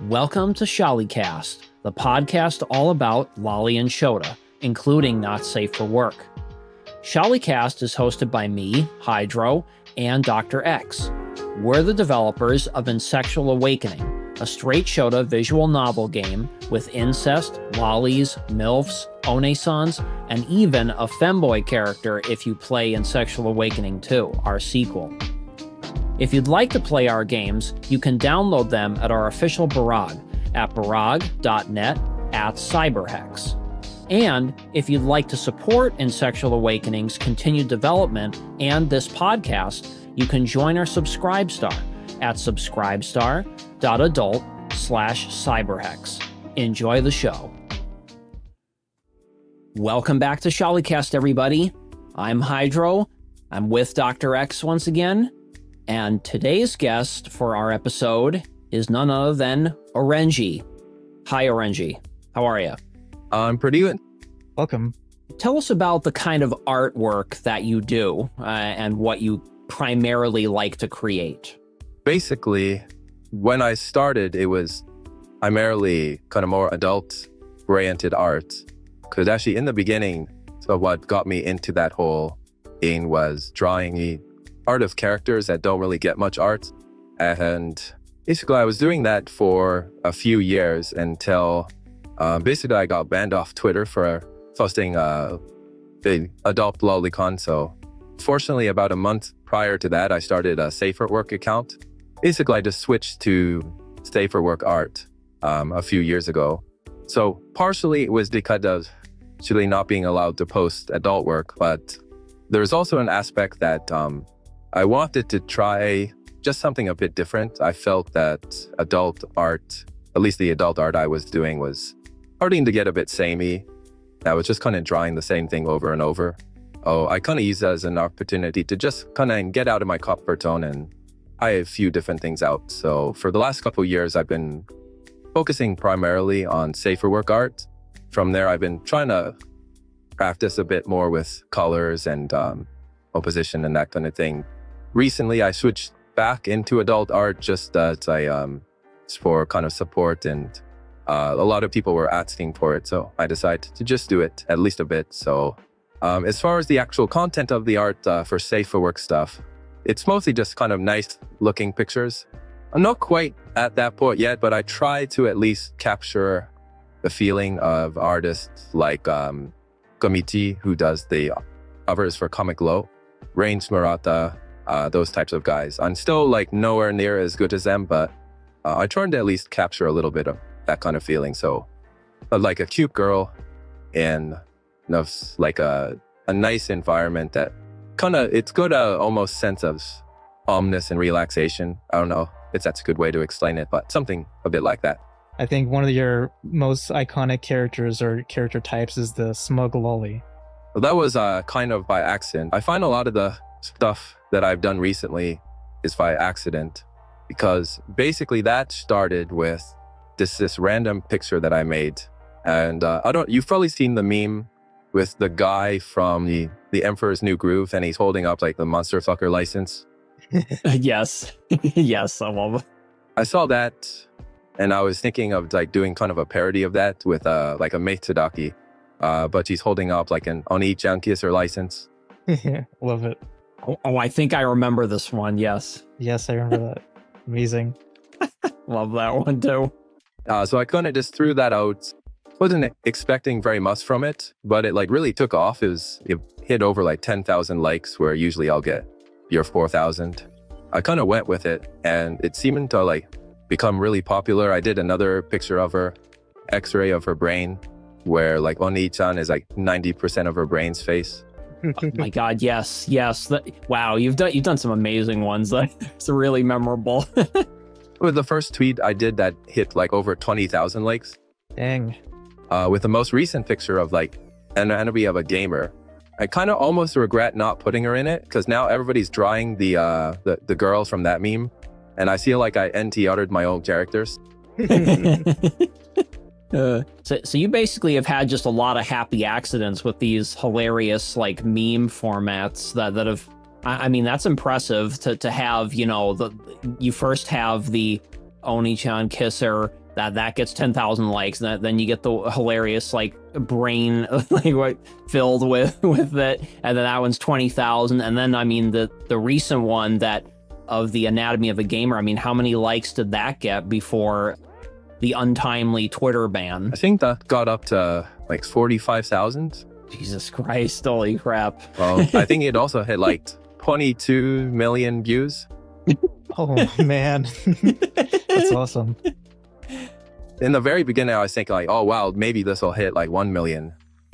Welcome to Shollycast, the podcast all about Lolly and Shota, including Not Safe for Work. Shollycast is hosted by me, Hydro, and Dr. X. We're the developers of Insexual Awakening, a straight Shota visual novel game with incest, lollies, MILFs, onesans, and even a femboy character if you play Insexual Awakening 2, our sequel. If you'd like to play our games, you can download them at our official Barag at barag.net/cyberhex. And if you'd like to support Insexual Awakening's continued development and this podcast, you can join our Subscribestar at subscribestar.adult/cyberhex. Enjoy the show. Welcome back to Shollycast, everybody. I'm Hydro. I'm with Dr. X once again. And today's guest for our episode is none other than Orenji. Hi, Orenji. How are you? I'm pretty good. Welcome. Tell us about the kind of artwork that you do and what you primarily like to create. Basically, when I started, it was primarily kind of more adult-oriented art. Because actually, in the beginning, so what got me into that whole thing was drawing art of characters that don't really get much art. And basically, I was doing that for a few years until basically I got banned off Twitter for posting the adult lolicon. So fortunately, about a month prior to that, I started a Safer Work account. Basically, I just switched to Safer Work art a few years ago. So partially it was because of actually not being allowed to post adult work, but there's also an aspect that I wanted to try just something a bit different. I felt that adult art, at least the adult art I was doing, was starting to get a bit samey. I was just kind of drawing the same thing over and over. I kind of used that as an opportunity to just kind of get out of my comfort zone and try a few different things out. So for the last couple of years, I've been focusing primarily on Safer Work art. From there, I've been trying to practice a bit more with colors and composition and that kind of thing. Recently, I switched back into adult art just as for kind of support, and a lot of people were asking for it, so I decided to just do it at least a bit. So as far as the actual content of the art for Safer Work stuff, it's mostly just kind of nice looking pictures. I'm not quite at that point yet, but I try to at least capture the feeling of artists like Gomichi, who does the covers for Comic Glow, Range Murata, those types of guys. I'm still like nowhere near as good as them, but I tried to at least capture a little bit of that kind of feeling. So like a cute girl in like a nice environment that kind of, it's got a almost sense of calmness and relaxation. I don't know if that's a good way to explain it, but something a bit like that. I think one of your most iconic characters or character types is the smug lolly. Well, that was kind of by accident. I find a lot of the stuff that I've done recently is by accident, because basically that started with this random picture that I made. And you've probably seen the meme with the guy from the Emperor's New Groove, and he's holding up like the Monster Fucker license. Yes. Yes, I love it. I saw that, and I was thinking of like doing kind of a parody of that with like a Meitsuraki, but she's holding up like an Oni-chan kisser license. Love it. Oh, I think I remember this one, yes. Yes, I remember that. Amazing. Love that one too. So I kind of just threw that out. Wasn't expecting very much from it, but it like really took off. It hit over like 10,000 likes, where usually I'll get your 4,000. I kind of went with it, and it seemed to like become really popular. I did another picture of her, X-ray of her brain, where like Oni-chan is like 90% of her brain's face. Oh my God, yes. Wow, you've done some amazing ones. It's really memorable. With the first tweet I did that hit like over 20,000 likes. Dang. With the most recent picture of like an enemy of a gamer, I kind of almost regret not putting her in it, because now everybody's drawing the girl from that meme, and I feel like I NT-uttered my own characters. So you basically have had just a lot of happy accidents with these hilarious like meme formats that have, I mean, that's impressive to have, you know, you first have the Oni-chan kisser, that gets 10,000 likes, and then you get the hilarious like brain like what filled with it, and then that one's 20,000, and then I mean the recent one that of the Anatomy of a Gamer, I mean, how many likes did that get before the untimely Twitter ban? I think that got up to like 45,000. Jesus Christ, holy crap. Well, I think it also hit like 22 million views. Oh man, that's awesome. In the very beginning, I was thinking like, oh wow, maybe this will hit like 1 million.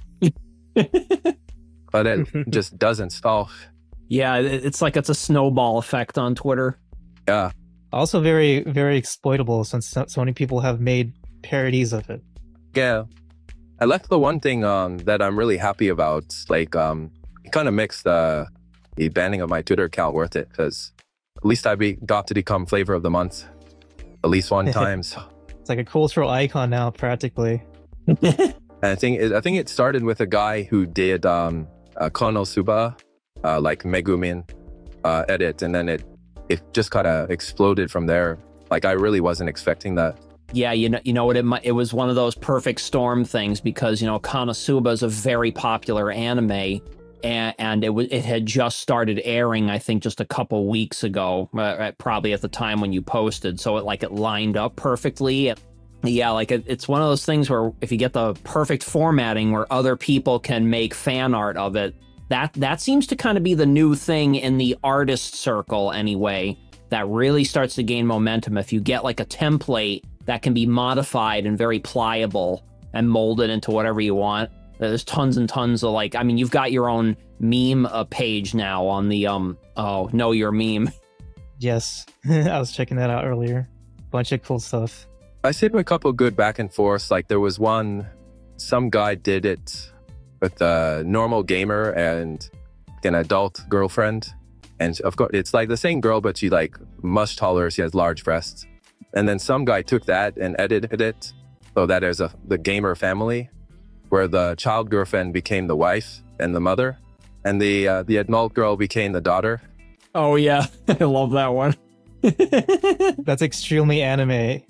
But it just doesn't stall. Yeah, it's like it's a snowball effect on Twitter. Yeah. Also very, very exploitable since so many people have made parodies of it. Yeah. I left the one thing that I'm really happy about, like it kind of makes the banning of my Twitter account worth it, because at least I got to become flavor of the month at least one time. So. It's like a cultural icon now, practically. And I think it started with a guy who did Konosuba, like Megumin edit, and then it just kind of exploded from there. Like I really wasn't expecting that. Yeah, you know what, it was one of those perfect storm things, because Konosuba is a very popular anime, and it had just started airing, I think, just a couple weeks ago, probably at the time when you posted. So it lined up perfectly. Yeah, like it's one of those things where if you get the perfect formatting where other people can make fan art of it, that seems to kind of be the new thing in the artist circle anyway, that really starts to gain momentum. If you get like a template that can be modified and very pliable and molded into whatever you want. There's tons and tons of like, I mean, you've got your own meme page now on the Know Your Meme. Yes, I was checking that out earlier. Bunch of cool stuff. I saved a couple good back and forths. Like there was one, some guy did it with a normal gamer and an adult girlfriend. And of course, it's like the same girl, but she like much taller. She has large breasts. And then some guy took that and edited it so that there's the gamer family, where the child girlfriend became the wife and the mother, and the adult girl became the daughter. Oh yeah, I love that one. That's extremely anime.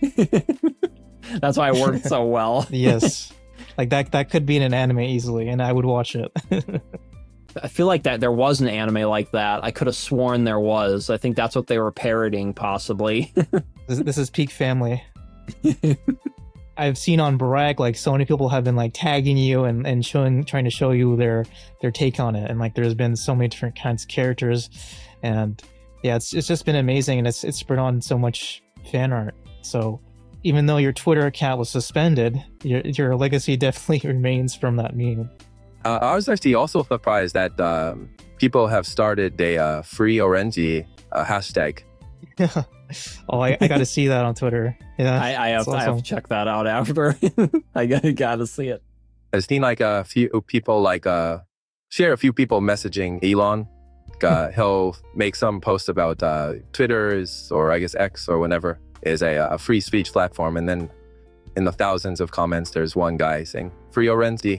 That's why it worked so well. Yes, like that could be in an anime easily, and I would watch it. I feel like that there was an anime like that. I could have sworn there was. I think that's what they were parodying, possibly. This is peak family. I've seen on Brag, like so many people have been like tagging you and trying to show you their take on it, and like there's been so many different kinds of characters, and yeah, it's just been amazing, and it's brought on so much fan art. So even though your Twitter account was suspended, your legacy definitely remains from that meme. I was actually also surprised that people have started a free Orenji hashtag. Oh, I got to see that on Twitter. Yeah, I have to check that out after. I got to see it. I've seen like a few people share a few people messaging Elon. He'll make some post about Twitter's, or I guess X or whatever, is a free speech platform, and then in the thousands of comments, there's one guy saying "Free Orenji."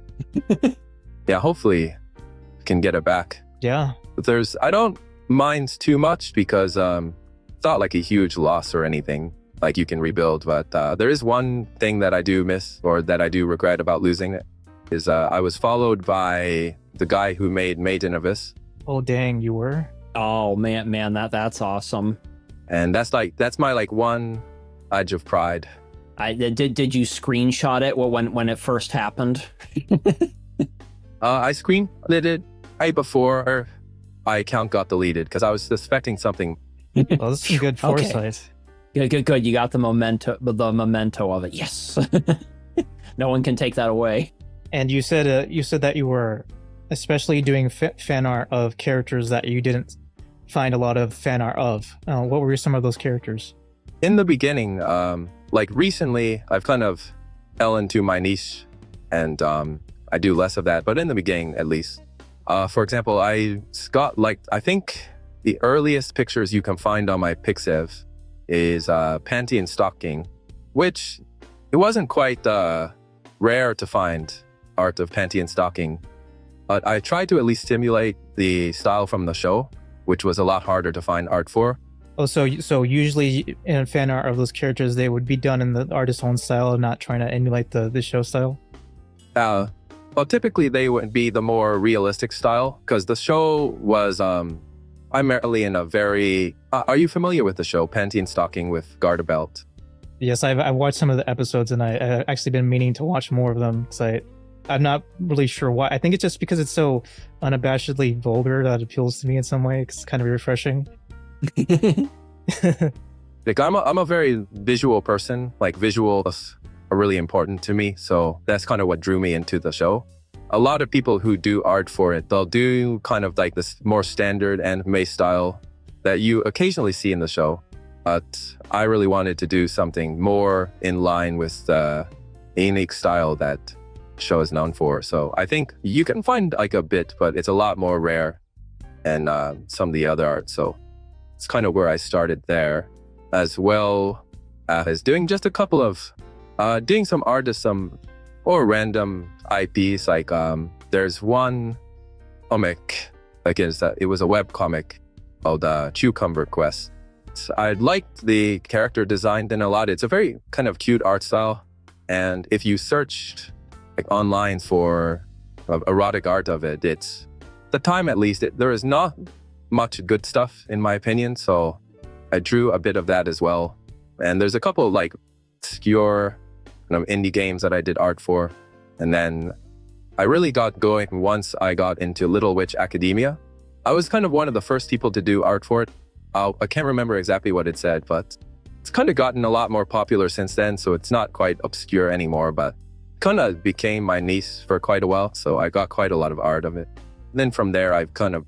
Yeah, hopefully can get it back. Yeah. I don't mind too much because it's not like a huge loss or anything. Like you can rebuild, but there is one thing that I do miss, or that I do regret about losing it, is I was followed by the guy who made Maiden Abyss. Oh dang, you were? Oh man, that's awesome. And that's my like one edge of pride. Did you screenshot it when it first happened? I screenshotted it right before my account got deleted because I was suspecting something. Well, this is good foresight. Okay. Good. You got the memento of it. Yes. No one can take that away. And you said that you were especially doing fan art of characters that you didn't find a lot of fan art of. What were some of those characters? In the beginning, like recently, I've kind of fell into my niche, and I do less of that. But in the beginning, at least, for example, I think the earliest pictures you can find on my Pixiv is panty and stocking, which it wasn't quite rare to find art of panty and stocking. But I tried to at least simulate the style from the show, which was a lot harder to find art for. Oh, so usually in fan art of those characters, they would be done in the artist's own style, not trying to emulate the show style. Well, typically they would be the more realistic style because the show was primarily in a very. Are you familiar with the show Panty and Stocking with Gardabelt? Yes, I've watched some of the episodes, and I've actually been meaning to watch more of them because I'm not really sure why. I think it's just because it's so unabashedly vulgar that appeals to me in some way. It's kind of refreshing. Like I'm a very visual person. Like visuals are really important to me, so that's kind of what drew me into the show. A lot of people who do art for it, they'll do kind of like this more standard anime style that you occasionally see in the show. But I really wanted to do something more in line with the unique style that the show is known for. So I think you can find like a bit, but it's a lot more rare than some of the other art. So it's kind of where I started there, as well as doing just a couple of doing some art of some or random IPs. Like there's one comic, like it was a web comic called Cucumber Quest. I liked the character design then a lot. It's a very kind of cute art style, and if you searched like online for erotic art of it, it's the time at least there is not much good stuff in my opinion. So I drew a bit of that as well. And there's a couple of like obscure kind of indie games that I did art for. And then I really got going once I got into Little Witch Academia. I was kind of one of the first people to do art for it. I can't remember exactly what it said, but it's kind of gotten a lot more popular since then. So it's not quite obscure anymore, but kind of became my niche for quite a while. So I got quite a lot of art of it. And then from there, I've kind of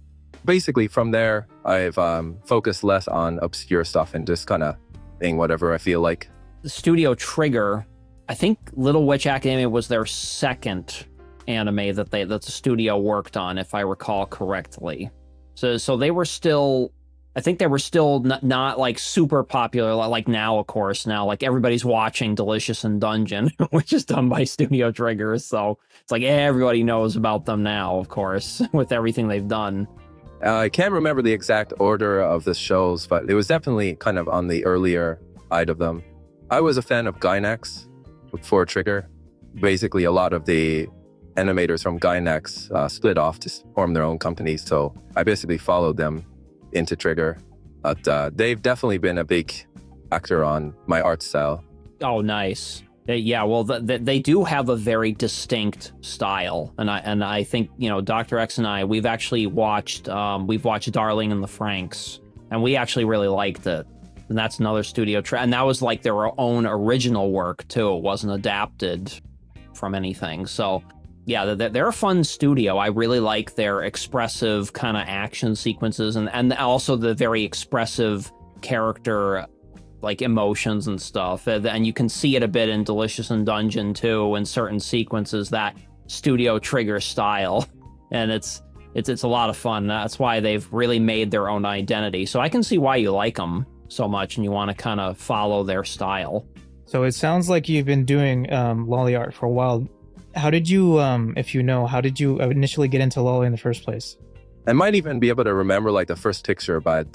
focused less on obscure stuff and just kind of being whatever I feel like. Studio Trigger, I think Little Witch Academia was their second anime that the studio worked on, if I recall correctly. So they were still, I think they were still not like super popular like now, of course. Now, like everybody's watching Delicious in Dungeon, which is done by Studio Trigger. So it's like everybody knows about them now, of course, with everything they've done. I can't remember the exact order of the shows, but it was definitely kind of on the earlier side of them. I was a fan of Gainax before Trigger. Basically, a lot of the animators from Gainax split off to form their own companies. So I basically followed them into Trigger. But they've definitely been a big factor on my art style. Oh, nice. Yeah, well, they do have a very distinct style, and I think Dr. X and I we've watched Darling in the Franxx, and we actually really liked it. And that's another studio and that was like their own original work too. It wasn't adapted from anything. So yeah, they're a fun studio. I really like their expressive kind of action sequences and also the very expressive character like emotions and stuff. And you can see it a bit in Delicious in Dungeon too, in certain sequences, that Studio Trigger style. And it's a lot of fun. That's why they've really made their own identity. So I can see why you like them so much and you want to kind of follow their style. So it sounds like you've been doing lolly art for a while. How did you, if you know, how did you initially get into lolly in the first place? I might even be able to remember like the first picture, but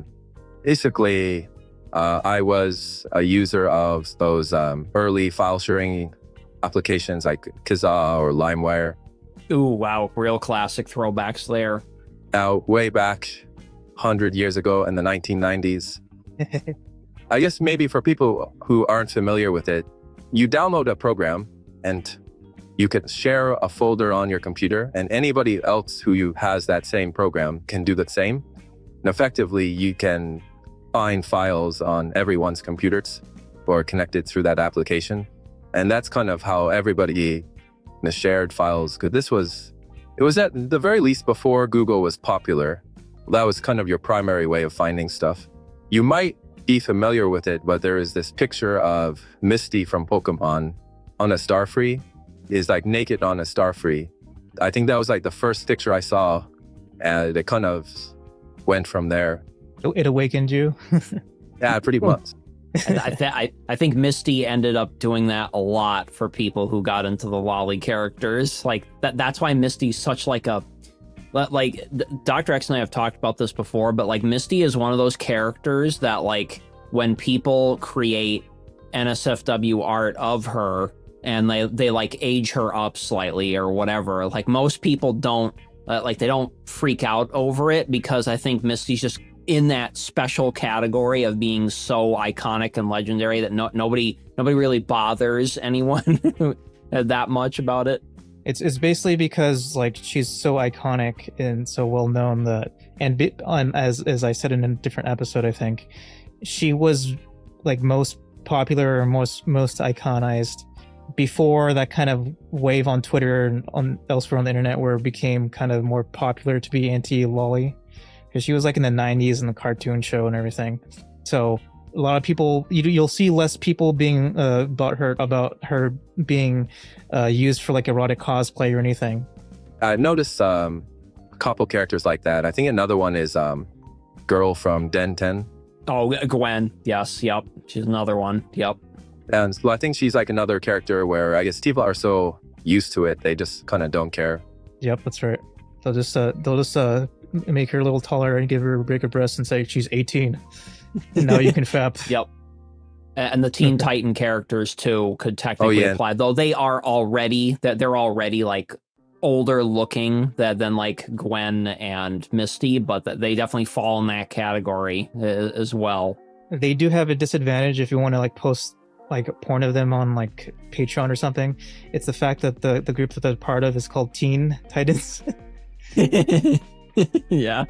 basically I was a user of those early file sharing applications like Kazaa or LimeWire. Ooh, wow, real classic throwbacks there. Now, way back 100 years ago in the 1990s. I guess maybe for people who aren't familiar with it, you download a program and you can share a folder on your computer, and anybody else who has that same program can do the same. And effectively, you can find files on everyone's computers or connected through that application. And that's kind of how everybody shared files. Because it was at the very least before Google was popular. That was kind of your primary way of finding stuff. You might be familiar with it, but there is this picture of Misty from Pokemon on a Starfree. Is like naked on a Starfree. I think that was like the first picture I saw, and it kind of went from there. It awakened you? Yeah, pretty much. I think Misty ended up doing that a lot for people who got into the lolly characters. Like that's why Misty's such like a Like Dr. X and I have talked about this before, but like Misty is one of those characters that like when people create NSFW art of her and they like age her up slightly or whatever, like most people don't like they don't freak out over it because I think Misty's just in that special category of being so iconic and legendary that nobody really bothers anyone that much about it. It's basically because like she's so iconic and so well known that, as I said in a different episode, I think she was like most popular or most iconized before that kind of wave on Twitter and on elsewhere on the internet where it became kind of more popular to be anti-Lolly, because she was like in the 90s in the cartoon show and everything. So a lot of people, you'll see less people being butthurt about her being used for like erotic cosplay or anything. I noticed a couple characters like that. I think another one is girl from Den 10. Oh, Gwen. Yes. Yep. She's another one. Yep. And so I think she's like another character where I guess people are so used to it, they just kind of don't care. Yep, that's right. They'll just make her a little taller and give her a bigger breast and say she's 18. And now you can fap. Yep. And the Teen Titan characters too could technically apply, though they're already like older looking than like Gwen and Misty, but they definitely fall in that category as well. They do have a disadvantage if you want to like post like porn of them on like Patreon or something. It's the fact that the group that they're part of is called Teen Titans. Yeah.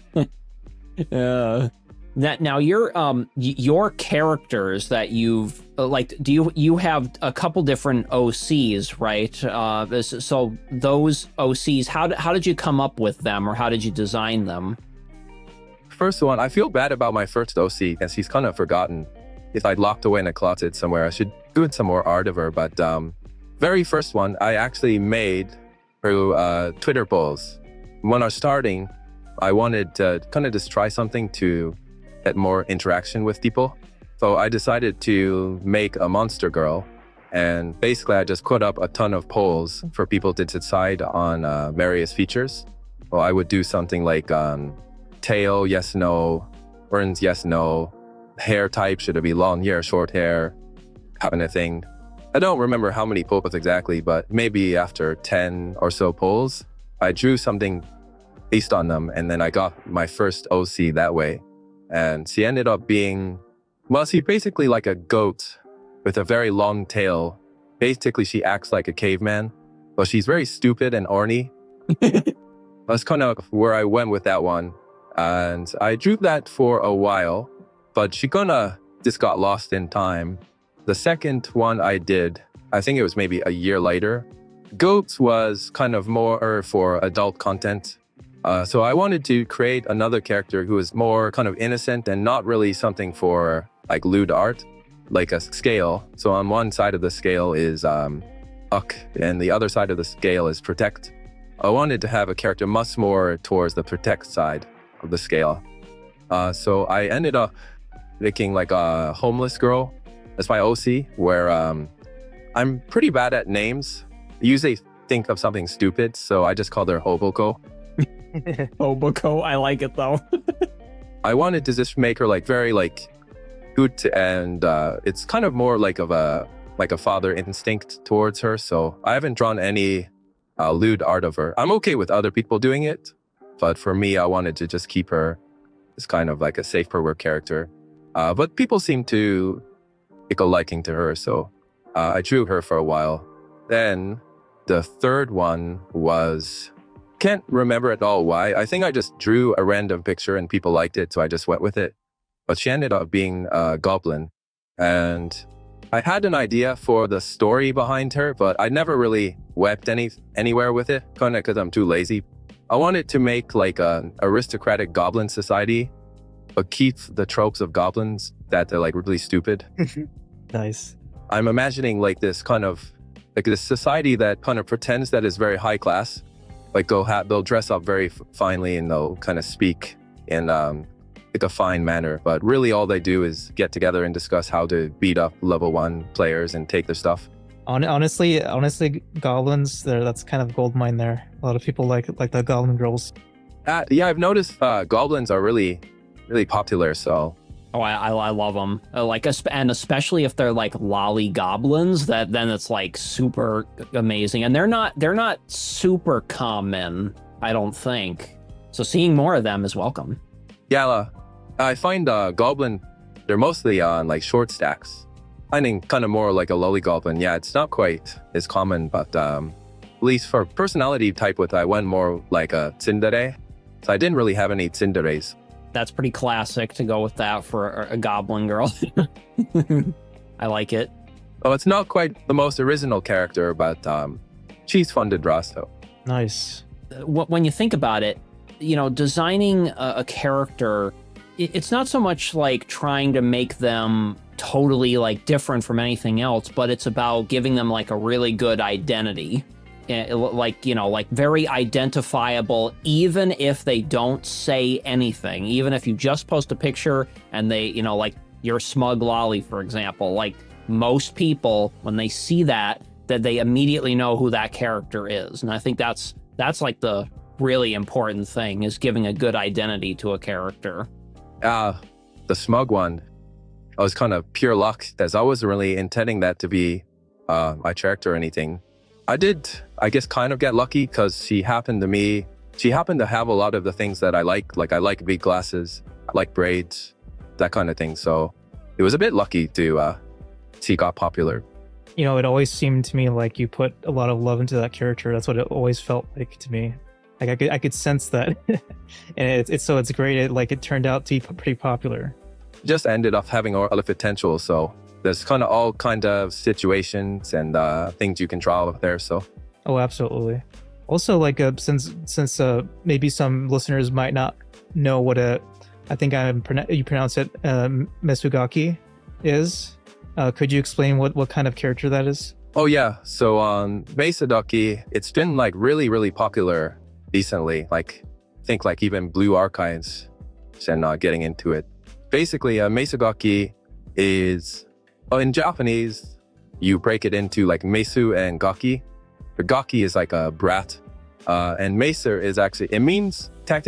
Now your characters that you've like, do you have a couple different OCs, right? So those OCs, how did you come up with them, or how did you design them? First one, I feel bad about my first OC because he's kind of forgotten. If I'd locked away in a closet somewhere, I should do some more art of her. But very first one, I actually made through Twitter polls. When I was starting, I wanted to kind of just try something to get more interaction with people. So I decided to make a monster girl. And basically, I just put up a ton of polls for people to decide on various features. Well, I would do something like tail, yes, no, horns, yes, no, hair type, should it be long hair, short hair, kind of thing. I don't remember how many polls exactly, but maybe after 10 or so polls, I drew something based on them, and then I got my first OC that way. And she ended up being, well, she's basically like a goat with a very long tail. Basically, she acts like a caveman, but she's very stupid and orny. That's kind of where I went with that one. And I drew that for a while, but she kind of just got lost in time. The second one I did, I think it was maybe a year later. Goats was kind of more for adult content. So I wanted to create another character who was more kind of innocent and not really something for like lewd art, like a scale. So on one side of the scale is Uck, and the other side of the scale is Protect. I wanted to have a character much more towards the Protect side of the scale. So I ended up making like a homeless girl. That's my OC, where I'm pretty bad at names. I usually think of something stupid, so I just called her Hoboko. Hoboko, I like it though. I wanted to just make her like very like cute, and it's kind of more like a father instinct towards her. So I haven't drawn any lewd art of her. I'm okay with other people doing it, but for me, I wanted to just keep her as kind of like a safe for work character. But people seem to take a liking to her, so I drew her for a while. Then the third one was, can't remember at all why. I think I just drew a random picture and people liked it, so I just went with it. But she ended up being a goblin. And I had an idea for the story behind her, but I never really wept anywhere with it, kind of because I'm too lazy. I wanted to make like an aristocratic goblin society, but keep the tropes of goblins that they're like really stupid. Nice. I'm imagining like this kind of like this society that kind of pretends that is very high class. Like they'll dress up very finely and they'll kind of speak in like a fine manner. But really all they do is get together and discuss how to beat up level 1 players and take their stuff. Honestly, goblins, that's kind of gold mine there. A lot of people like the goblin girls. Yeah, I've noticed goblins are really, really popular. So Oh, I love them. And especially if they're like lolly goblins, then it's like super amazing. And they're not super common, I don't think. So seeing more of them is welcome. yeah, I find goblin, they're mostly on like short stacks. Finding kind of more like a lolly goblin. Yeah, it's not quite as common, but at least for personality type with, I went more like a tsundere. So I didn't really have any tsunderes. That's pretty classic to go with that for a goblin girl. I like it. Oh, it's not quite the most original character, but she's fun to draw. So Nice. When you think about it, designing a character, it's not so much like trying to make them totally like different from anything else, but it's about giving them like a really good identity. Like very identifiable, even if they don't say anything, even if you just post a picture and they, like your smug lolly, for example, like most people, when they see that they immediately know who that character is. And I think that's like the really important thing, is giving a good identity to a character. the smug one, I was kind of pure luck, as I wasn't really intending that to be my character or anything. I did, I guess, kind of get lucky because she happened to have a lot of the things that I like. Like I like big glasses, I like braids, that kind of thing. So it was a bit lucky to she got popular. It always seemed to me like you put a lot of love into that character. That's what it always felt like to me. Like I could sense that, and it's great. It turned out to be pretty popular. Just ended up having a lot of potential. So there's kind of all kind of situations and things you can draw up there. So, oh, absolutely. Also, like since maybe some listeners might not know what I think you pronounce it Mesugaki is. Could you explain what kind of character that is? Oh yeah, so Mesugaki, it's been like really, really popular recently. Like I think like even Blue Archives and getting into it. Basically, Mesugaki is, in Japanese, you break it into like Mesu and Gaki. The Gaki is like a brat, and Mesu is actually, it means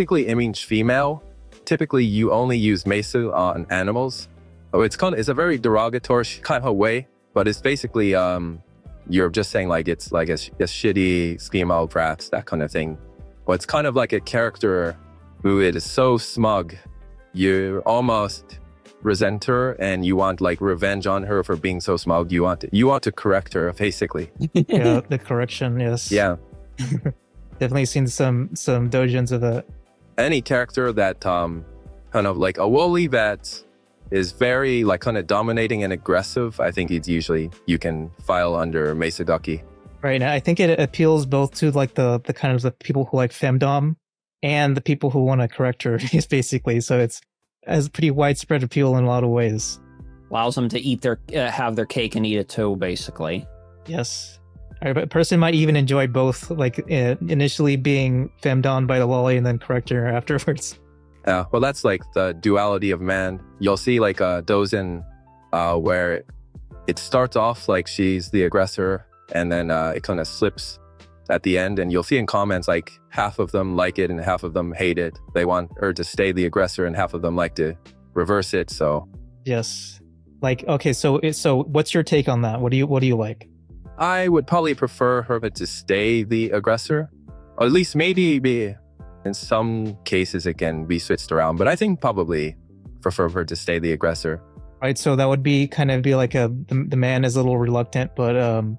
female. Typically, you only use Mesu on animals. Oh, it's a very derogatory kind of way, but it's basically you're just saying like it's like a shitty female brat, that kind of thing. Well, it's kind of like a character who is so smug, you almost resent her and you want like revenge on her for being so smug. You want to correct her, basically. Yeah, the correction, yes. Yeah. Definitely seen some doujins of that. Any character that kind of like a woolly that is very like kind of dominating and aggressive, I think you can file under Mesugaki. Right, and I think it appeals both to like the kind of the people who like femdom and the people who want to correct her, basically. So it has pretty widespread appeal in a lot of ways. Allows them to have their cake and eat it too, basically. Yes. A person might even enjoy both, like initially being femdom by the lolly and then correct her afterwards. Yeah, well, that's like the duality of man. You'll see like a Dozen where it starts off like she's the aggressor, and then it kind of slips at the end. And you'll see in comments like half of them like it and half of them hate it. They want her to stay the aggressor, and half of them like to reverse it. So yes, like okay, so what's your take on that? What do you like? I would probably prefer her to stay the aggressor, or at least maybe be. In some cases, it can be switched around, but I think probably prefer her to stay the aggressor. Right, so that would be like the man is a little reluctant, but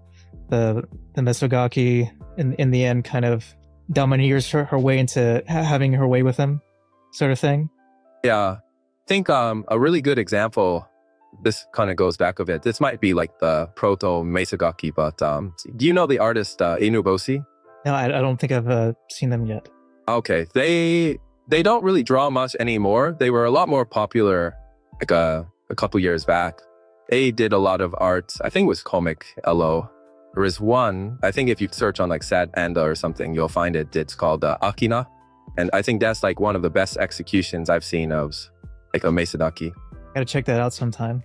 the Mesugaki in the end kind of domineers her way into having her way with him, sort of thing. Yeah, I think a really good example. This kind of goes back a bit. This might be like the proto Mesugaki, but do you know the artist Inuboshi? No, I don't think I've seen them yet. Okay, they don't really draw much anymore. They were a lot more popular like a couple years back. They did a lot of art. I think it was Comic LO. There is one, I think if you search on like Sad Panda or something, you'll find it. It's called Akina. And I think that's like one of the best executions I've seen of like a Mesugaki. Gotta check that out sometime.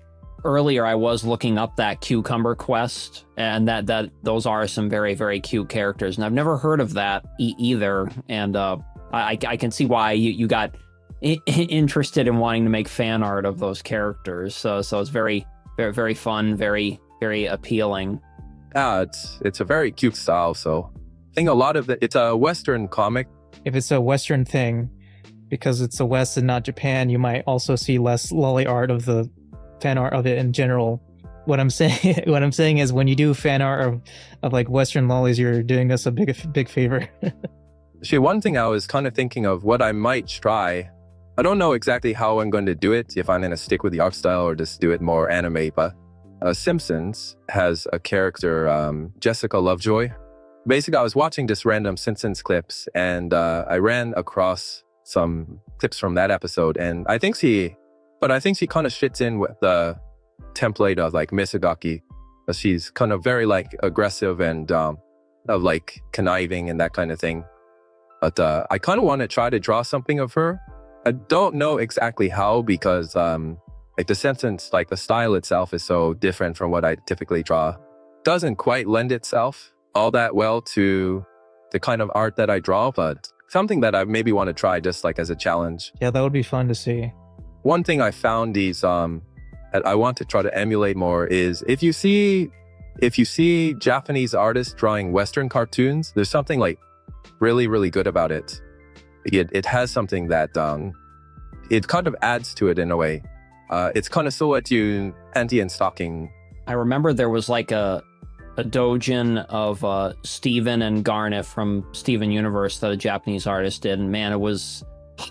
earlier I was looking up that Cucumber Quest, and that those are some very, very cute characters, and I've never heard of that either. And I can see why you got interested in wanting to make fan art of those characters. So it's very, very, very fun, very, very appealing. Yeah, it's a very cute style. So I think a lot of it's a Western comic. If it's a Western thing, because it's the West and not Japan, you might also see less lolly art of the fan art of it in general. What I'm saying is, when you do fan art of like Western lollies, you're doing us a big favor. Actually, one thing I was kind of thinking of what I might try. I don't know exactly how I'm going to do it, if I'm going to stick with the art style or just do it more anime, but Simpsons has a character, Jessica Lovejoy. Basically, I was watching just random Simpsons clips, and I ran across some clips from that episode, and I think she kind of fits in with the template of like Misagaki. She's kind of very like aggressive and of like conniving and that kind of thing. But I kind of want to try to draw something of her. I don't know exactly how, because like the Simpsons, like the style itself is so different from what I typically draw. Doesn't quite lend itself all that well to the kind of art that I draw, but something that I maybe want to try just like as a challenge. Yeah, that would be fun to see. One thing I found that I want to try to emulate more is if you see Japanese artists drawing Western cartoons, there's something like really, really good about it. It has something that it kind of adds to it in a way. It's kind of silhouette you panty and stocking. I remember there was like a doujin of Steven and Garnet from Steven Universe that a Japanese artist did, and man, it was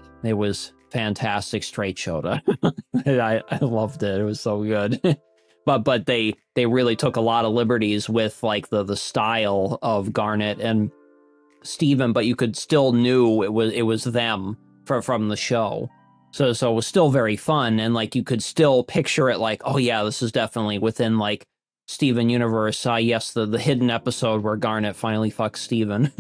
fantastic straight Shota. I loved it. It was so good. but they really took a lot of liberties with like the style of Garnet and Steven, but you could still knew it was them from the show. So it was still very fun, and like you could still picture it like, oh yeah, this is definitely within like Steven Universe. Yes, the hidden episode where Garnet finally fucks Steven.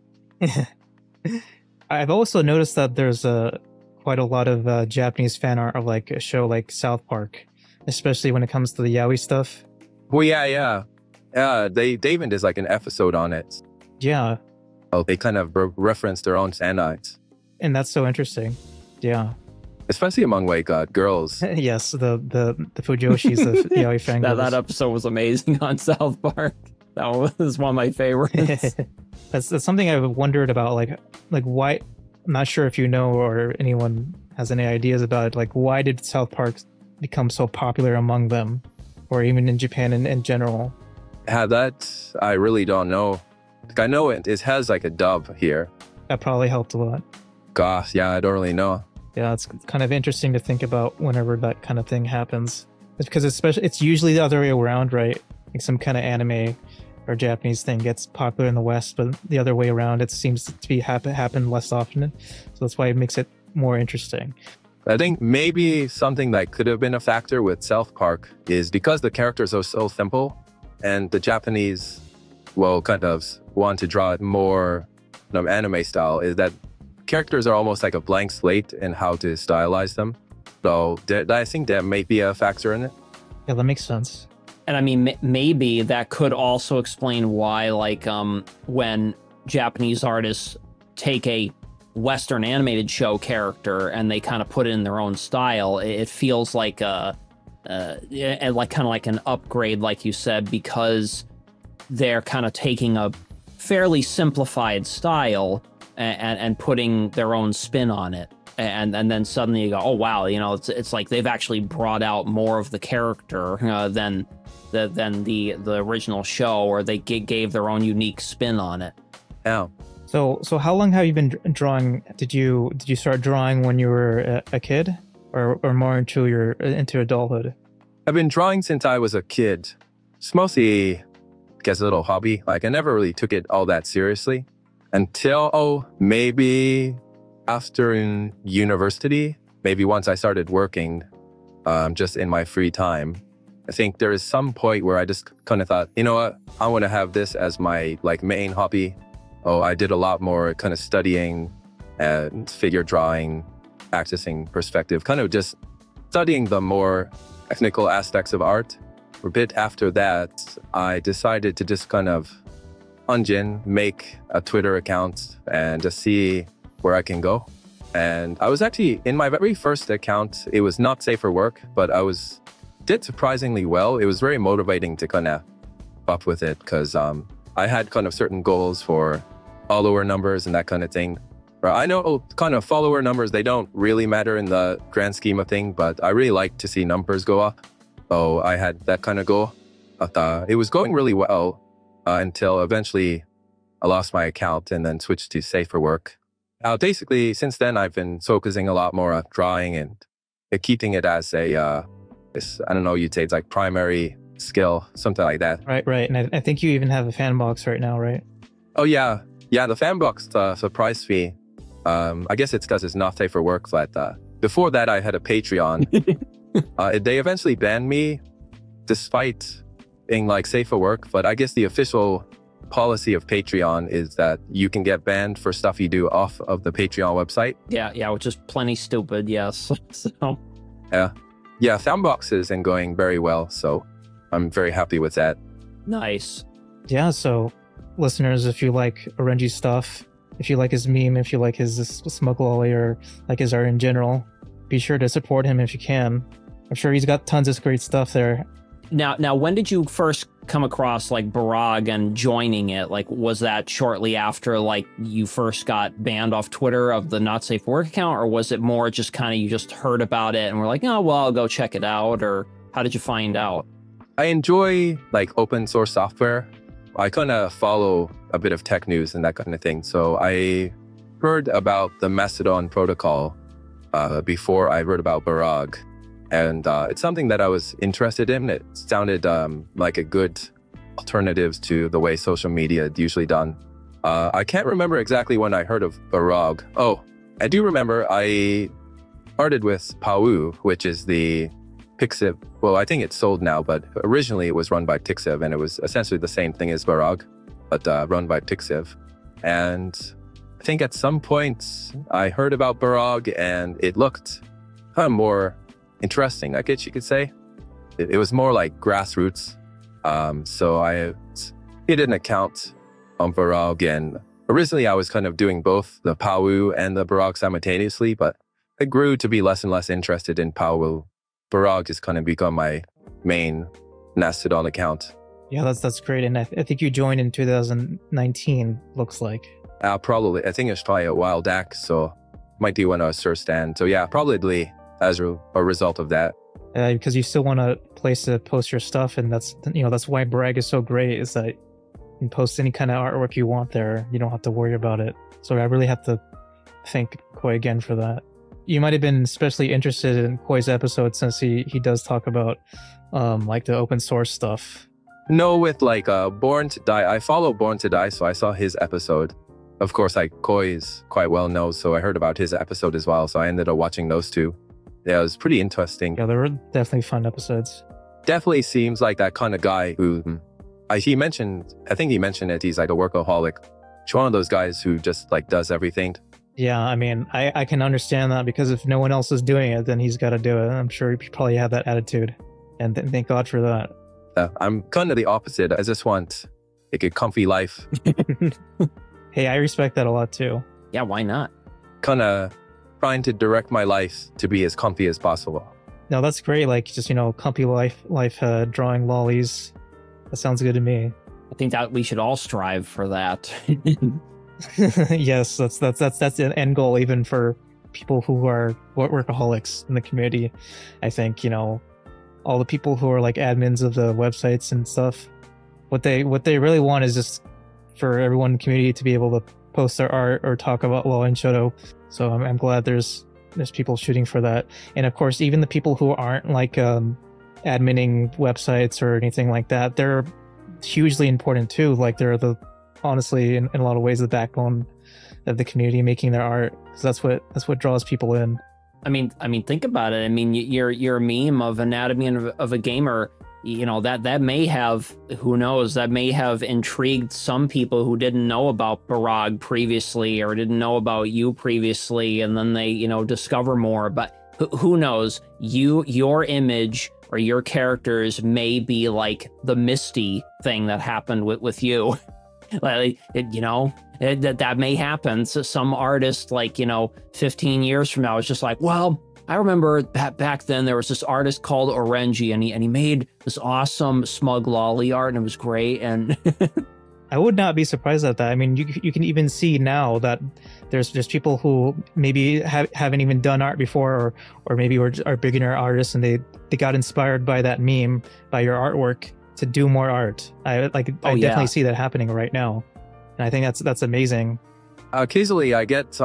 I've also noticed that there's quite a lot of Japanese fan art of like a show like South Park, especially when it comes to the yaoi stuff. Well, yeah. They even did like an episode on it. Yeah. Oh, they kind of reference their own standards. And that's so interesting. Yeah. Especially among like girls. Yes, the Fujoshis, the yaoi fangirls. that episode was amazing on South Park. That was one of my favorites. That's something I've wondered about, like why. I'm not sure if you know or anyone has any ideas about it. Like, why did South Park become so popular among them, or even in Japan in general? Yeah, that I really don't know. Like, I know it has like a dub here. That probably helped a lot. Gosh, yeah, I don't really know. Yeah, it's kind of interesting to think about whenever that kind of thing happens. It's because it's usually the other way around, right? Like some kind of anime or Japanese thing gets popular in the West, but the other way around, it seems to be happen less often. So that's why it makes it more interesting. I think maybe something that could have been a factor with South Park is because the characters are so simple, and the Japanese will kind of want to draw it more anime style, is that characters are almost like a blank slate in how to stylize them. So I think that may be a factor in it. Yeah, that makes sense. And I mean, maybe that could also explain why, like, when Japanese artists take a Western animated show character and they kind of put it in their own style, it feels like like kind of like an upgrade, like you said, because they're kind of taking a fairly simplified style and putting their own spin on it. And then suddenly you go, oh wow, it's like they've actually brought out more of the character than the original show, or they gave their own unique spin on it. Yeah. So how long have you been drawing? Did you start drawing when you were a kid, or more into adulthood? I've been drawing since I was a kid. It's mostly, I guess, a little hobby. Like I never really took it all that seriously until maybe after in university, maybe once I started working, just in my free time. I think there is some point where I just kind of thought, you know what, I want to have this as my like main hobby. I did a lot more kind of studying and figure drawing, practicing perspective, kind of just studying the more, technical aspects of art. A bit after that, I decided to just kind of make a Twitter account and just see where I can go. And I was actually in my very first account, it was not safe for work, but did surprisingly well. It was very motivating to kind of up with it because I had kind of certain goals for follower numbers and that kind of thing. I know kind of follower numbers, they don't really matter in the grand scheme of things, but I really like to see numbers go up. So I had that kind of goal. But it was going really well until eventually I lost my account and then switched to safe for work. Basically, since then, I've been focusing a lot more on drawing and keeping it as I don't know, you'd say it's like primary skill, something like that. Right. And I think you even have a fan box right now, right? Oh, yeah. Yeah, the fan box surprised me. I guess it's because it's not safe for work, but before that, I had a Patreon. They eventually banned me despite being like safe for work, but I guess the official policy of Patreon is that you can get banned for stuff you do off of the Patreon website. Yeah, which is plenty stupid, yes. So. Yeah, Fanbox isn't going very well, so I'm very happy with that. Nice. Yeah, so listeners, if you like Orenji's stuff, if you like his meme, if you like his Smug Lolly, or like his art in general, be sure to support him if you can. I'm sure he's got tons of great stuff there. Now, when did you first come across like Barag and joining it? Like, was that shortly after like you first got banned off Twitter of the Not Safe for Work account, or was it more just kind of you just heard about it and were like, oh, well, I'll go check it out, or how did you find out? I enjoy like open source software. I kind of follow a bit of tech news and that kind of thing. So I heard about the Mastodon protocol before I heard about Barag. And it's something that I was interested in. It sounded like a good alternative to the way social media is usually done. I can't remember exactly when I heard of Barag. Oh, I do remember I started with Pawoo, which is the Pixiv. Well, I think it's sold now, but originally it was run by Pixiv, and it was essentially the same thing as Barag, but run by Pixiv. And I think at some point I heard about Barag, and it looked kind of more interesting, I guess you could say. It was more like grassroots. So I did an account on Barag, and originally I was kind of doing both the Pawoo and the Barag simultaneously, but I grew to be less and less interested in Pawoo. Barag just kind of become my main Mastodon account. Yeah, that's great. And I think you joined in 2019, looks like. Probably. I think it's probably a while back, so might be when I was first stand. So yeah, probably as a result of that. Because you still want a place to post your stuff, and that's why Barag is so great, is that you can post any kind of artwork you want there. You don't have to worry about it. So I really have to thank Koi again for that. You might have been especially interested in Koi's episode since he does talk about like the open source stuff. No, with like Born to Die. I follow Born to Die, so I saw his episode. Of course, like Koi is quite well known, so I heard about his episode as well. So I ended up watching those two. Yeah, it was pretty interesting. Yeah, they were definitely fun episodes. Definitely seems like that kind of guy who I think he mentioned it. He's like a workaholic. He's one of those guys who just like does everything. Yeah, I mean, I can understand that, because if no one else is doing it, then he's got to do it. I'm sure he probably had that attitude, and thank God for that. I'm kind of the opposite. I just want like a comfy life. Hey, I respect that a lot too. Yeah, why not? Kind of trying to direct my life to be as comfy as possible. No, that's great. Like, just, comfy life, drawing lollies. That sounds good to me. I think that we should all strive for that. Yes, that's an end goal, even for people who are workaholics in the community. I think, all the people who are like admins of the websites and stuff, what they really want is just for everyone in the community to be able to post their art or talk about Lolly and Shoto. So I'm glad there's people shooting for that. And of course, even the people who aren't like adminning websites or anything like that, they're hugely important too. Like, they're honestly in a lot of ways the backbone of the community, making their art, because that's what draws people in. I mean, think about it. I mean, your meme of Anatomy of a Gamer, that may have, who knows, that may have intrigued some people who didn't know about Barag previously or didn't know about you previously, and then they, discover more. But who knows? Your image or your characters may be like the Misty thing that happened with you. Like, that may happen. So some artist, 15 years from now is just like, well, I remember that back then there was this artist called Orenji, and he made this awesome smug lolly art, and it was great. And I would not be surprised at that. I mean, you can even see now that there's people who maybe haven't even done art before, or maybe are beginner artists, and they got inspired by that meme, by your artwork, to do more art. I definitely see that happening right now, and I think that's amazing. Occasionally, I get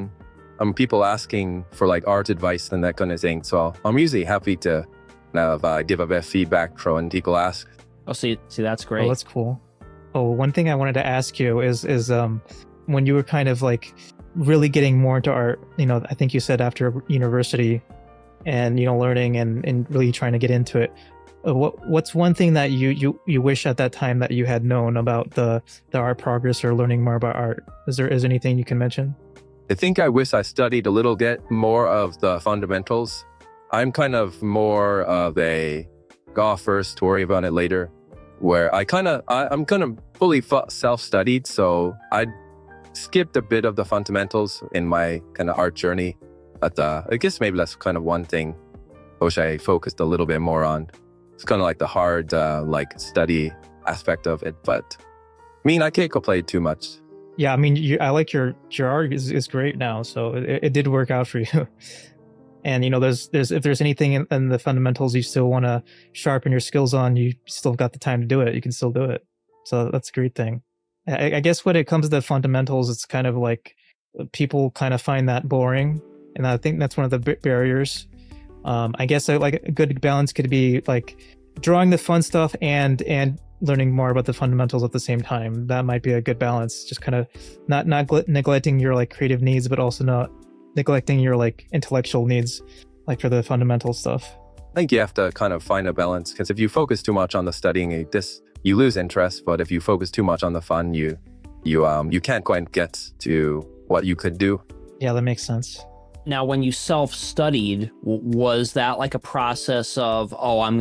people asking for like art advice and that kind of thing. So I'm usually happy to give a bit of feedback when people ask. Oh, see, that's great. Oh, that's cool. Oh, one thing I wanted to ask you is when you were kind of like really getting more into art, I think you said after university and, learning and really trying to get into it. What's one thing that you wish at that time that you had known about the art progress or learning more about art? Is there anything you can mention? I think I wish I studied a little bit more of the fundamentals. I'm kind of more of a go first, worry about it later, where I'm kind of fully self-studied. So I skipped a bit of the fundamentals in my kind of art journey. But I guess maybe that's kind of one thing I wish I focused a little bit more on. It's kind of like the hard study aspect of it. But I mean, I can't complain too much. Yeah, I mean, I like your art is great now, so it did work out for you. And there's if there's anything in the fundamentals you still want to sharpen your skills on, you still got the time to do it. You can still do it, so that's a great thing. I guess when it comes to the fundamentals, it's kind of like people kind of find that boring, and I think that's one of the barriers. I guess like a good balance could be like drawing the fun stuff and learning more about the fundamentals at the same time. That might be a good balance. Just kind of not neglecting your like creative needs, but also not neglecting your like intellectual needs, like for the fundamental stuff. I think you have to kind of find a balance, because if you focus too much on the studying, you lose interest. But if you focus too much on the fun, you can't quite get to what you could do. Yeah, that makes sense. Now, when you self-studied, was that like a process of, I'm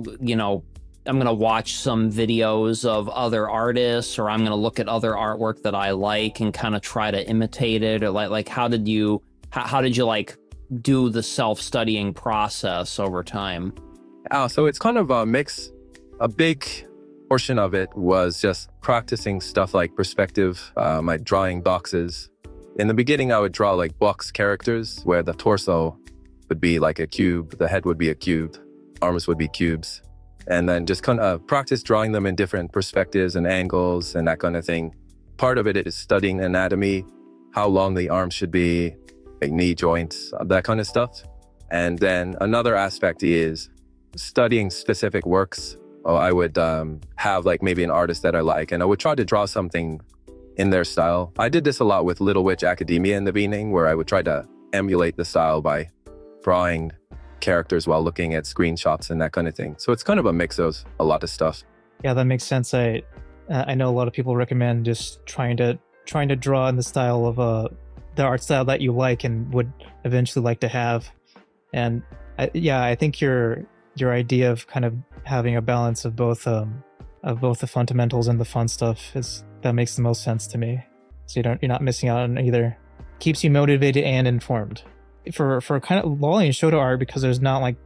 gonna watch some videos of other artists, or I'm gonna look at other artwork that I like and kind of try to imitate it, or like how did you like do the self-studying process over time? So it's kind of a mix. A big portion of it was just practicing stuff like perspective, my drawing boxes. In the beginning, I would draw like box characters where the torso would be like a cube, the head would be a cube, arms would be cubes. And then just kind of practice drawing them in different perspectives and angles and that kind of thing. Part of it is studying anatomy, how long the arms should be, like knee joints, that kind of stuff. And then another aspect is studying specific works. I would have like maybe an artist that I like, and I would try to draw something in their style. I did this a lot with Little Witch Academia in the beginning, where I would try to emulate the style by drawing characters while looking at screenshots and that kind of thing. So it's kind of a mix of a lot of stuff. Yeah, that makes sense. I know a lot of people recommend just trying to draw in the style of the art style that you like and would eventually like to have. And I think your idea of kind of having a balance of both the fundamentals and the fun stuff that makes the most sense to me. So you're not missing out on either. Keeps you motivated and informed. For kind of lolly and Shota art, because there's not like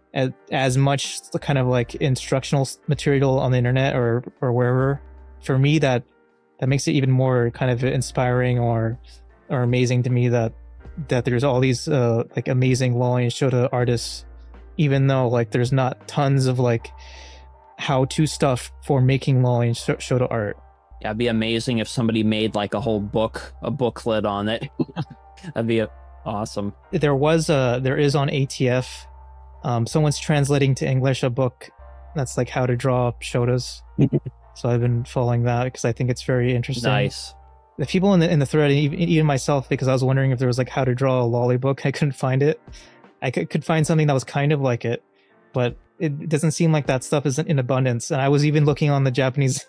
as much kind of like instructional material on the internet or wherever. For me, that makes it even more kind of inspiring or amazing to me that there's all these like amazing lolly and Shota artists, even though like there's not tons of like how-to stuff for making lolly and Shota art. Yeah, it'd be amazing if somebody made like a whole booklet on it. That'd be awesome. There is on ATF. Someone's translating to English a book that's like how to draw Shotas. So I've been following that because I think it's very interesting. Nice. The people in the thread, even myself, because I was wondering if there was like how to draw a lolly book. I couldn't find it. I could find something that was kind of like it, but it doesn't seem like that stuff isn't in abundance. And I was even looking on the Japanese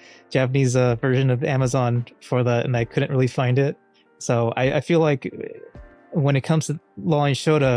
version of Amazon for that, and I couldn't really find it. So I feel like when it comes to lolly and Shota,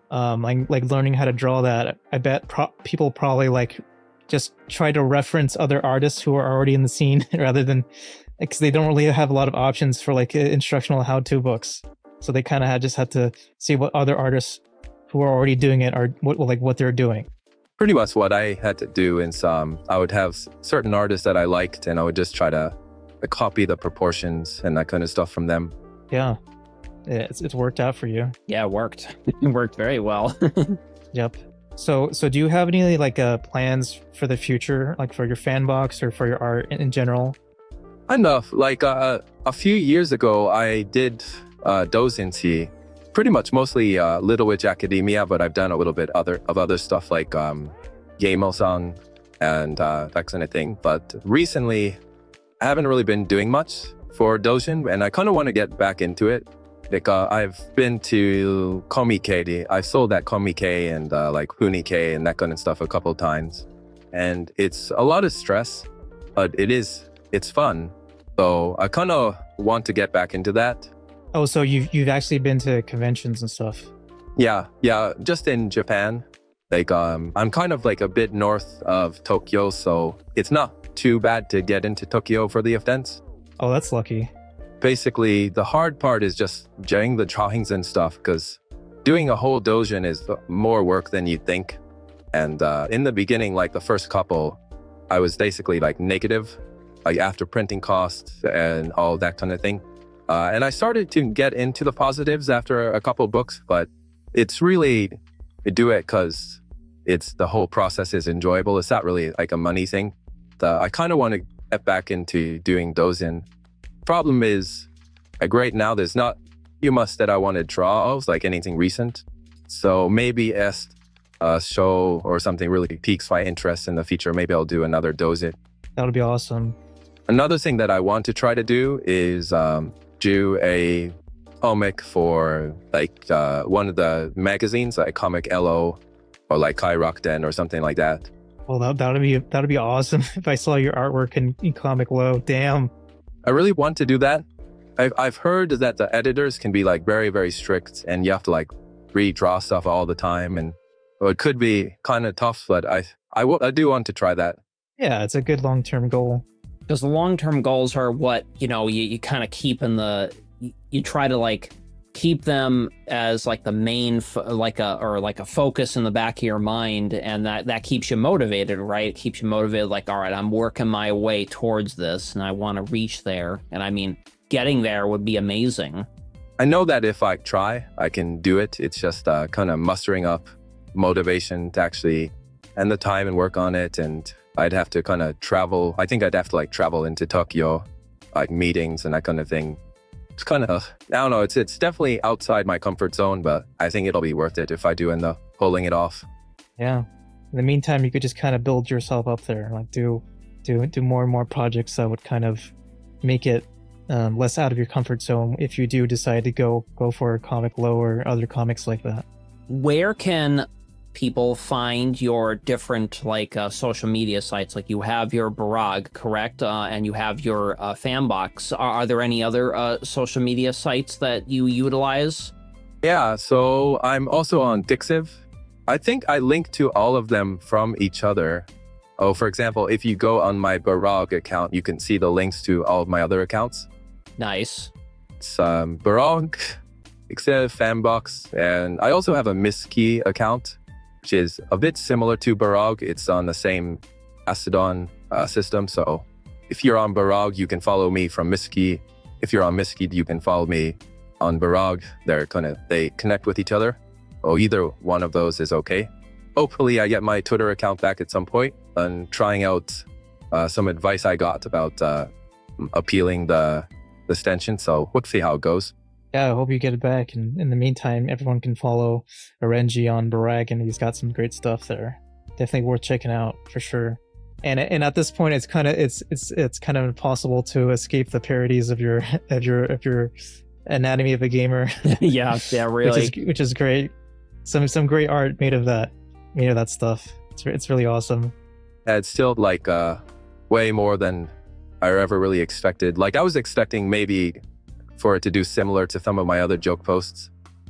like learning how to draw that. I bet people probably like just try to reference other artists who are already in the scene rather than, because they don't really have a lot of options for like instructional how-to books. So they kind of just had to see what other artists who are already doing it are what they're doing. Pretty much what I had to do in some, I would have certain artists that I liked, and I would just try to copy the proportions and that kind of stuff from them. Yeah, it's worked out for you. Yeah, it worked. It worked very well. Yep. So do you have any like plans for the future, like for your fan box or for your art in general? Enough. Like a few years ago, I did Douzinci, pretty much mostly Little Witch Academia, but I've done a little bit of other stuff like Game-o-san and that kind of thing. But recently, I haven't really been doing much for Doujin, and I kind of want to get back into it. Like I've been to Komike. I've sold at Komike and like Funike and that kind of stuff a couple of times, and it's a lot of stress, but it's fun. So I kind of want to get back into that. Oh, so you've actually been to conventions and stuff? Yeah, just in Japan. Like I'm kind of like a bit north of Tokyo, so it's not too bad to get into Tokyo for the events. Oh, that's lucky. Basically, the hard part is just getting the drawings and stuff, because doing a whole doujin is more work than you'd think. And in the beginning, like the first couple, I was basically like negative, like after printing costs and all that kind of thing. And I started to get into the positives after a couple books, but it's really, I do it because the whole process is enjoyable. It's not really like a money thing. I kind of want to get back into doing doujin. Problem is, like right now, there's not too much that I want to draw of, like anything recent. So maybe as a show or something really piques my interest in the future, maybe I'll do another doujin. That would be awesome. Another thing that I want to try to do is do a comic for like one of the magazines, like Comic LO or like Kai Rakuten or something like that. Well, that'd be awesome if I saw your artwork in Comic Low. Damn. I really want to do that. I've heard that the editors can be like very, very strict, and you have to like redraw stuff all the time, and it could be kind of tough. But I do want to try that. Yeah, it's a good long-term goal. Because the long-term goals are what, you kind of keep in you try to like keep them as like the main, like a focus in the back of your mind. And that keeps you motivated, right? It keeps you motivated. Like, all right, I'm working my way towards this and I want to reach there. And I mean, getting there would be amazing. I know that if I try, I can do it. It's just kind of mustering up motivation to actually and the time and work on it. And I'd have to kind of travel. I think I'd have to like travel into Tokyo, like meetings and that kind of thing. It's kind of, I don't know, it's definitely outside my comfort zone, but I think it'll be worth it if I do end up pulling it off. Yeah. In the meantime, you could just kind of build yourself up there, like do more and more projects that would kind of make it less out of your comfort zone if you do decide to go for Comic Low or other comics like that. Where can people find your different like social media sites? Like you have your Barag, correct? And you have your Fanbox. Are there any other social media sites that you utilize? Yeah, so I'm also on Dixiv. I think I link to all of them from each other. Oh, for example, if you go on my Barag account, you can see the links to all of my other accounts. Nice. It's Barag, Dixiv, Fanbox, and I also have a Miski account, which is a bit similar to Barag. It's on the same Mastodon system. So if you're on Barag, you can follow me from Miski. If you're on Miski, you can follow me on Barag. They connect with each other. Oh, either one of those is okay. Hopefully I get my Twitter account back at some point and trying out some advice I got about appealing the extension. So we'll see how it goes. Yeah, I hope you get it back. And in the meantime, everyone can follow Arenji on Barag, and he's got some great stuff there. Definitely worth checking out for sure. And at this point, it's kind of impossible to escape the parodies of your Anatomy of a Gamer. yeah, really. which is great. Some great art made of that stuff. It's really awesome. Yeah, it's still like way more than I ever really expected. Like I was expecting maybe for it to do similar to some of my other joke posts,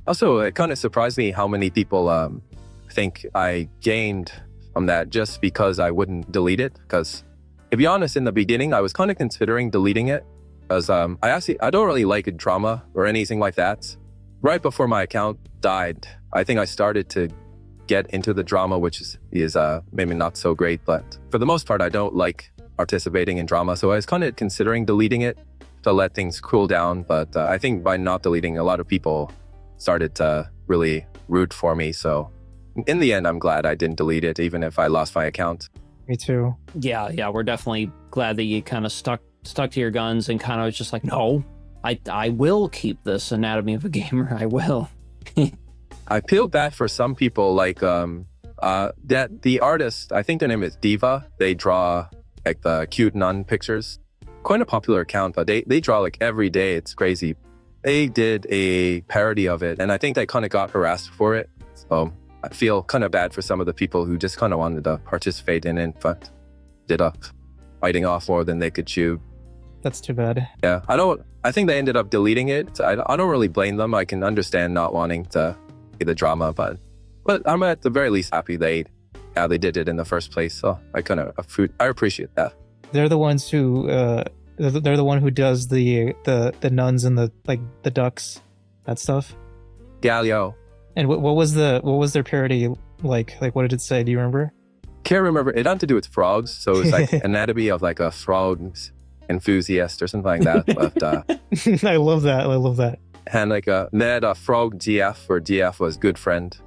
Also, it kind of surprised me how many people think I gained from that just because I wouldn't delete it. Because to be honest, in the beginning, I was kind of considering deleting it because I don't really like drama or anything like that. Right before my account died, I think I started to get into the drama, which is maybe not so great. But for the most part, I don't like participating in drama. So I was kind of considering deleting it to let things cool down. But I think by not deleting, a lot of people started to really root for me. So in the end, I'm glad I didn't delete it, even if I lost my account. Me too. Yeah, we're definitely glad that you kind of stuck to your guns and kind of was just like, no, I will keep this Anatomy of a Gamer. I will. I feel bad for some people, like that the artist, I think their name is Diva. They draw like the cute nun pictures. Quite a popular account, but they draw like every day. It's crazy. They did a parody of it, and I think they kind of got harassed for it. So I feel kind of bad for some of the people who just kind of wanted to participate in it, but ended up biting off more than they could chew. That's too bad. Yeah, I think they ended up deleting it. I don't really blame them. I can understand not wanting to see the drama, but I'm at the very least happy they did it in the first place. So I appreciate that. They're the ones who they're the one who does the nuns and the ducks, that stuff. Galio. And what was their parody like? Like, what did it say? Do you remember? Can't remember. It had to do with frogs, so it's like anatomy of like a frog enthusiast or something like that. But I love that. And like they had a frog GF, where GF was good friend.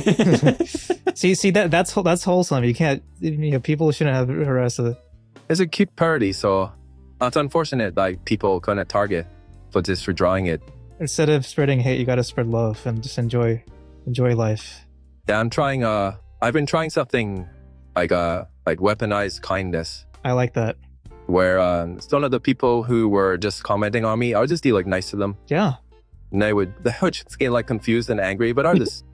see that's wholesome. You can't. People shouldn't have harassed it. It's a cute parody, so it's unfortunate like people kind of target for just for drawing it. Instead of spreading hate, you got to spread love and just enjoy life. Yeah, I'm trying. I've been trying something like weaponized kindness. I like that. Where some of the people who were just commenting on me, I would just be like nice to them. Yeah. And they would just get like confused and angry, but I would just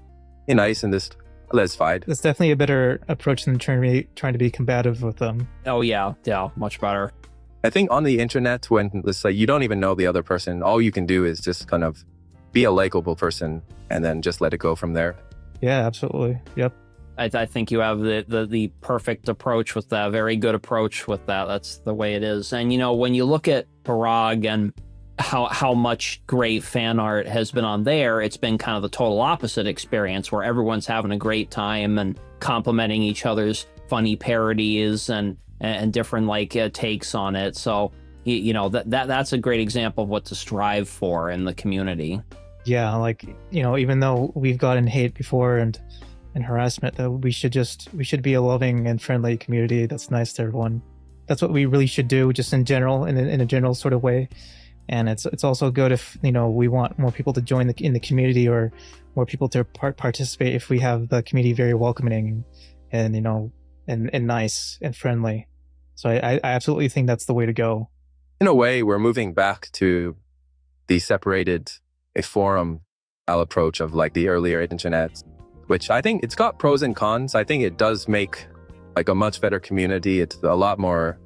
be nice and just let's fight. That's definitely a better approach than trying to be combative with them. Oh yeah, much better. I think on the internet, when it's like you don't even know the other person, all you can do is just kind of be a likable person and then just let it go from there. Yeah, absolutely. Yep. I think you have the perfect approach with that, very good approach with that. That's the way it is. And, when you look at Parag and how much great fan art has been on there, it's been kind of the total opposite experience where everyone's having a great time and complimenting each other's funny parodies and different takes on it. So, that's a great example of what to strive for in the community. Yeah, even though we've gotten hate before and harassment, that we should be a loving and friendly community that's nice to everyone. That's what we really should do, just in general, in a general sort of way. And it's also good if we want more people to join in the community, or more people to participate if we have the community very welcoming and and nice and friendly. So I absolutely think that's the way to go. In a way, we're moving back to the separated a forum approach of like the earlier internet, which I think it's got pros and cons. I think it does make like a much better community. It's a lot more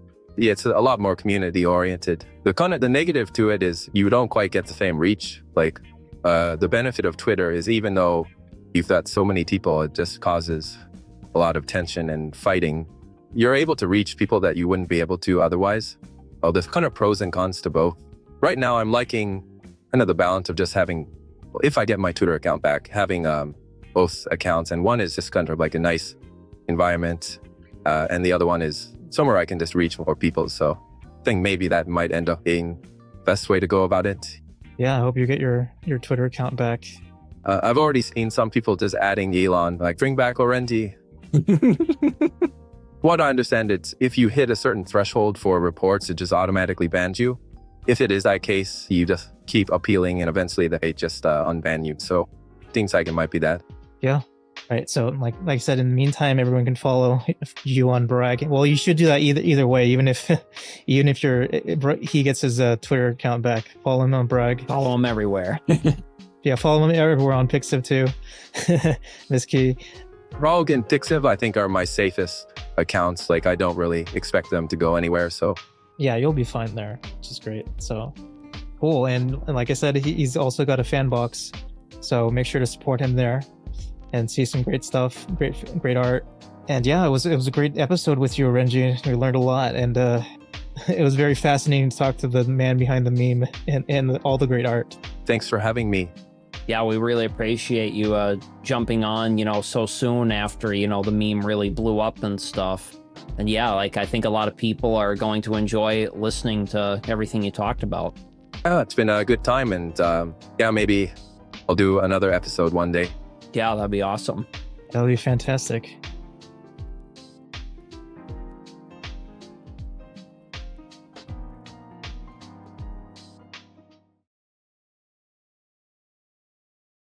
community oriented. The negative to it is you don't quite get the same reach. Like the benefit of Twitter is even though you've got so many people, it just causes a lot of tension and fighting. You're able to reach people that you wouldn't be able to otherwise. Well, there's kind of pros and cons to both. Right now, I'm liking kind of the balance of just having, if I get my Twitter account back, having both accounts. And one is just kind of like a nice environment. And the other one is somewhere I can just reach more people. So I think maybe that might end up being the best way to go about it. Yeah, I hope you get your Twitter account back. I've already seen some people just adding Elon, like, bring back Orendi. What I understand, it's if you hit a certain threshold for reports, it just automatically bans you. If it is that case, you just keep appealing and eventually they just unban you. So seems like it might be that. Yeah. Right. So like I said, in the meantime, everyone can follow you on Bragg. Well, you should do that either way, even if he gets his Twitter account back. Follow him on Bragg. Follow him everywhere. Yeah, follow him everywhere on Pixiv too. Miss Key. Rog and Pixiv, I think, are my safest accounts. Like I don't really expect them to go anywhere. So yeah, you'll be fine there, which is great. So cool. And like I said, he's also got a fan box So make sure to support him there and see some great stuff, great art. And yeah, it was a great episode with you, Renji. We learned a lot, and it was very fascinating to talk to the man behind the meme and all the great art. Thanks for having me. Yeah, we really appreciate you jumping on, so soon after, the meme really blew up and stuff. And yeah, I think a lot of people are going to enjoy listening to everything you talked about. Yeah, it's been a good time, and maybe I'll do another episode one day. Yeah, that'd be awesome. That'll be fantastic.